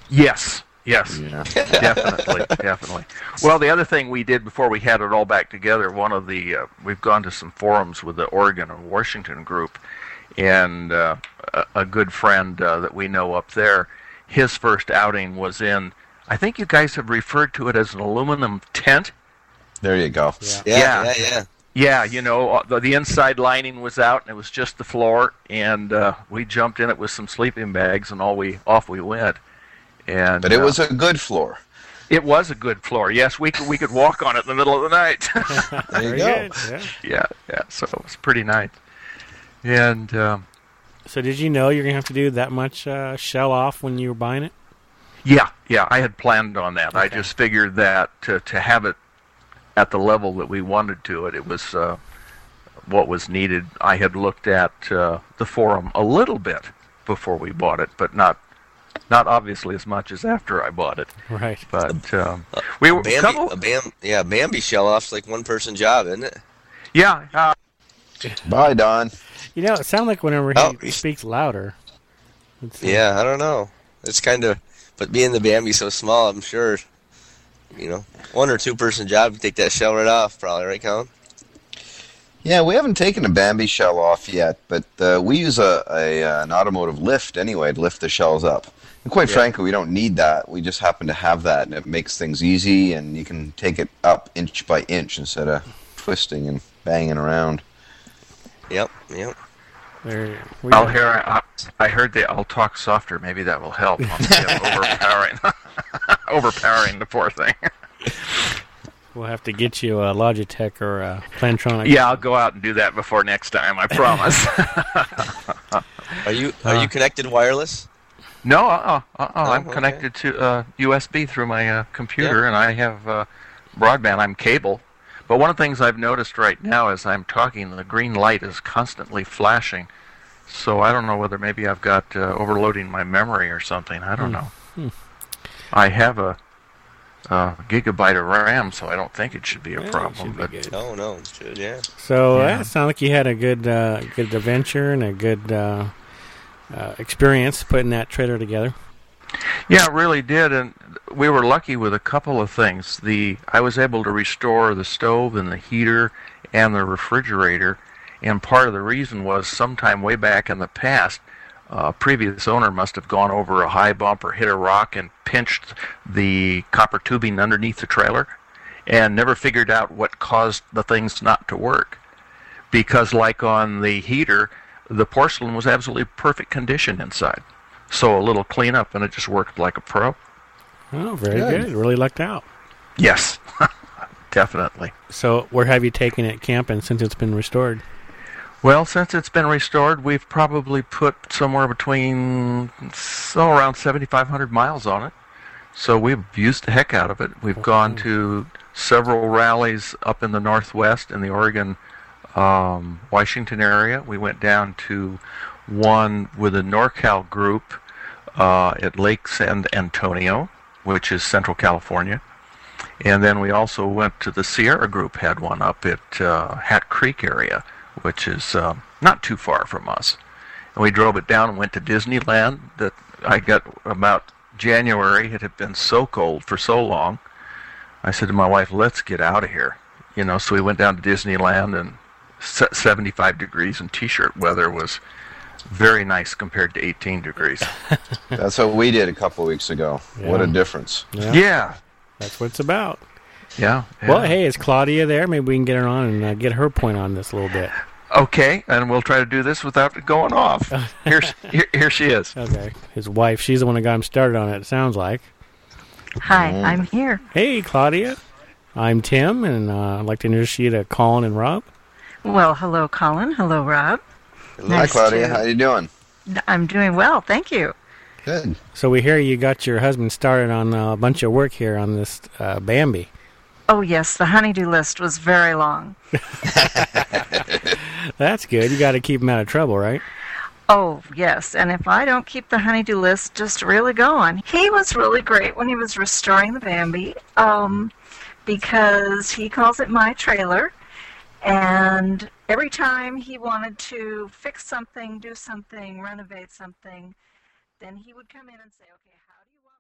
Yes, yes, Yeah. definitely, definitely. Well, the other thing we did before we had it all back together, we've gone to some forums with the Oregon and Washington group, and a good friend that we know up there, his first outing was in, I think you guys have referred to it as an aluminum tent. There you go. Yeah, the inside lining was out, and it was just the floor, and we jumped in it with some sleeping bags, and off we went. And But it was a good floor. it was a good floor. Yes, we could walk on it in the middle of the night. There you Very go. good, yeah. yeah. So it was pretty nice. And So did you know you're going to have to do that much shell off when you were buying it? yeah, I had planned on that. I Okay. just figured that to have it at the level that we wanted to it was what was needed. I had looked at the forum a little bit before we bought it, but not obviously as much as after I bought it. Right. But we were Bambi shell off's like one person job, isn't it? yeah. Bye, Don. You know, it sounds like whenever he speaks louder. Yeah, I don't know. It's kind of, but being the Bambi so small, I'm sure, 1 or 2 person job to take that shell right off, probably, right, Colin? Yeah, we haven't taken a Bambi shell off yet, but we use an automotive lift anyway to lift the shells up. And quite frankly, we don't need that. We just happen to have that, and it makes things easy, and you can take it up inch by inch instead of twisting and banging around. Yep. I heard I'll talk softer. Maybe that will help. Overpowering the poor thing. We'll have to get you a Logitech or a Plantronic. Yeah, I'll go out and do that before next time. I promise. Are you connected wireless? No, I'm okay. connected to USB through my computer, and I have broadband. I'm cable. But one of the things I've noticed right now as I'm talking, the green light is constantly flashing. So I don't know whether maybe I've got overloading my memory or something. I don't know. I have a gigabyte of RAM, so I don't think it should be a problem. Should be good. No, it should, yeah. So it sounds like you had a good adventure and a good experience putting that trailer together. Yeah, it really did, and we were lucky with a couple of things. I was able to restore the stove and the heater and the refrigerator, and part of the reason was sometime way back in the past, a previous owner must have gone over a high bump or hit a rock and pinched the copper tubing underneath the trailer and never figured out what caused the things not to work. Because like on the heater, the porcelain was absolutely perfect condition inside. So a little cleanup and it just worked like a pro. Oh, very good. Really lucked out. Yes, definitely. So where have you taken it camping since it's been restored? Well, since it's been restored, we've probably put somewhere between around 7,500 miles on it. So we've used the heck out of it. We've gone to several rallies up in the Northwest in the Oregon, Washington area. We went down to one with a NorCal group at Lake San Antonio, which is Central California. And then we also went to the Sierra group, had one up at Hat Creek area, which is not too far from us. And we drove it down and went to Disneyland. That I got about January. It had been so cold for so long. I said to my wife, let's get out of here. So we went down to Disneyland, and 75 degrees and T-shirt weather was very nice compared to 18 degrees. That's what we did a couple of weeks ago. Yeah. What a difference. Yeah. That's what it's about. Yeah. Well, hey, is Claudia there? Maybe we can get her on and get her point on this a little bit. Okay, and we'll try to do this without it going off. Here she is. Okay. His wife, she's the one that got him started on it sounds like. Hi, I'm here. Hey, Claudia. I'm Tim, and I'd like to introduce you to Colin and Rob. Well, hello, Colin. Hello, Rob. Hi, Claudia. How you doing? I'm doing well, thank you. Good. So we hear you got your husband started on a bunch of work here on this Bambi. Oh, yes, the honeydew list was very long. That's good. You got to keep him out of trouble, right? Oh, yes, and if I don't keep the honeydew list just really going. He was really great when he was restoring the Bambi, because he calls it my trailer, and every time he wanted to fix something, do something, renovate something, then he would come in and say, okay,